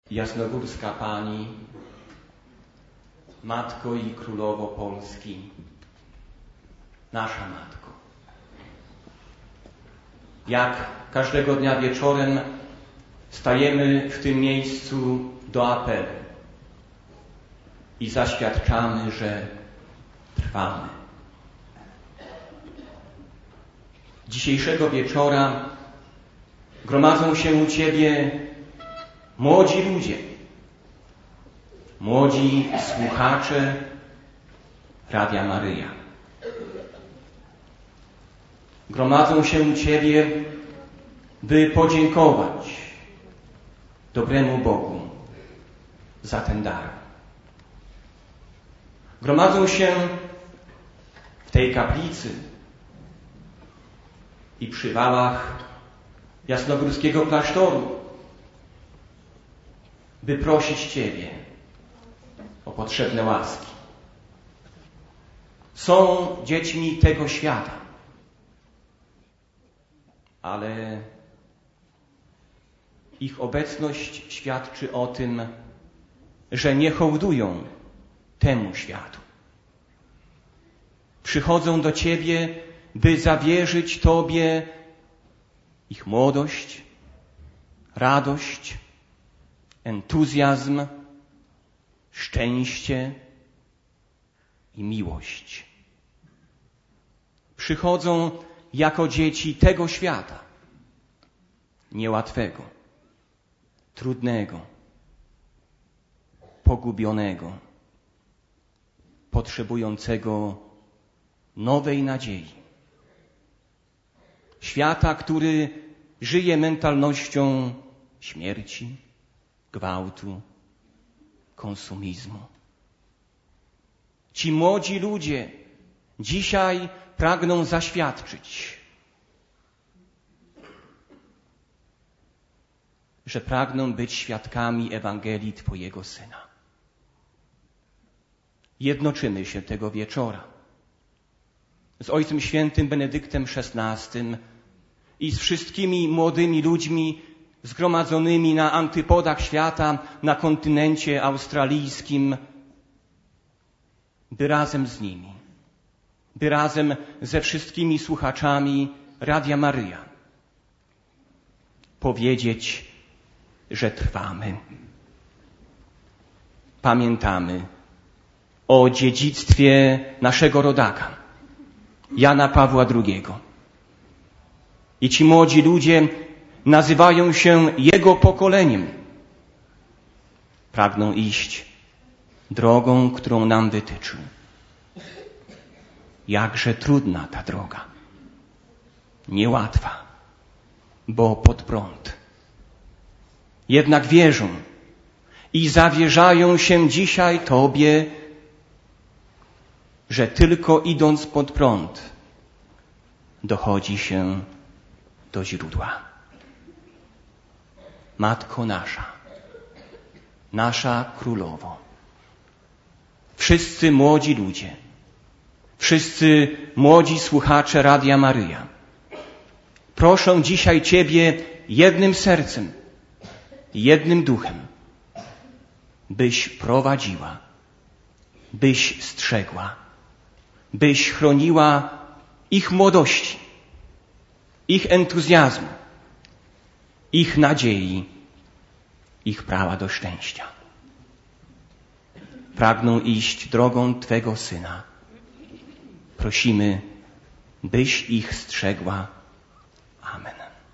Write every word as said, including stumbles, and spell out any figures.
Jasnogórska Pani, Matko i Królowo Polski, nasza Matko. Jak każdego dnia wieczorem stajemy w tym miejscu do apelu i zaświadczamy, że trwamy. Dzisiejszego wieczora gromadzą się u Ciebie młodzi ludzie, młodzi słuchacze Radia Maryja. Gromadzą się u Ciebie, by podziękować dobremu Bogu za ten dar. Gromadzą się w tej kaplicy i przy wałach Jasnogórskiego klasztoru, by prosić Ciebie o potrzebne łaski. Są dziećmi tego świata, ale ich obecność świadczy o tym, że nie hołdują temu światu. Przychodzą do Ciebie, by zawierzyć Tobie ich młodość, radość, entuzjazm, szczęście i miłość. Przychodzą jako dzieci tego świata, niełatwego, trudnego, pogubionego, potrzebującego nowej nadziei. Świata, który żyje mentalnością śmierci, gwałtu, konsumizmu. Ci młodzi ludzie dzisiaj pragną zaświadczyć, że pragną być świadkami Ewangelii Twojego Syna. Jednoczymy się tego wieczora z Ojcem Świętym Benedyktem szesnastym i z wszystkimi młodymi ludźmi zgromadzonymi na antypodach świata, na kontynencie australijskim, by razem z nimi, by razem ze wszystkimi słuchaczami Radia Maryja powiedzieć, że trwamy. Pamiętamy o dziedzictwie naszego rodaka, Jana Pawła drugiego. I ci młodzi ludzie nazywają się Jego pokoleniem. Pragną iść drogą, którą nam wytyczył. Jakże trudna ta droga. Niełatwa, bo pod prąd. Jednak wierzą i zawierzają się dzisiaj Tobie, że tylko idąc pod prąd dochodzi się do źródła. Matko nasza, nasza Królowo, wszyscy młodzi ludzie, wszyscy młodzi słuchacze Radia Maryja, proszę dzisiaj Ciebie jednym sercem, jednym duchem, byś prowadziła, byś strzegła, byś chroniła ich młodości, ich entuzjazmu, ich nadziei, ich prawa do szczęścia. Pragną iść drogą Twego Syna. Prosimy, byś ich strzegła. Amen.